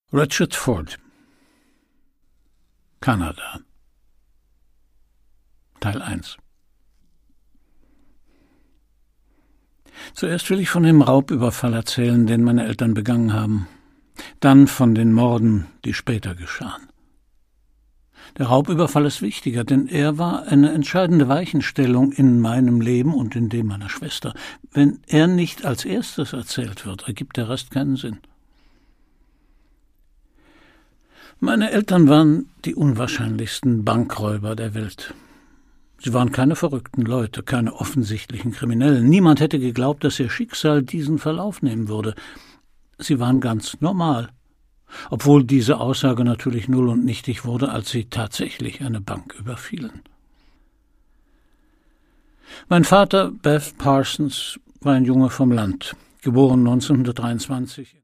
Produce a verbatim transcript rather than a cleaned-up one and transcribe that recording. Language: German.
Richard Ford, Kanada, Teil eins. Zuerst will ich von dem Raubüberfall erzählen, den meine Eltern begangen haben, dann von den Morden, die später geschahen. Der Raubüberfall ist wichtiger, denn er war eine entscheidende Weichenstellung in meinem Leben und in dem meiner Schwester. Wenn er nicht als erstes erzählt wird, ergibt der Rest keinen Sinn. Meine Eltern waren die unwahrscheinlichsten Bankräuber der Welt. Sie waren keine verrückten Leute, keine offensichtlichen Kriminellen. Niemand hätte geglaubt, dass ihr Schicksal diesen Verlauf nehmen würde. Sie waren ganz normal, obwohl diese Aussage natürlich null und nichtig wurde, als sie tatsächlich eine Bank überfielen. Mein Vater, Beth Parsons, war ein Junge vom Land, geboren neunzehnhundertdreiundzwanzig.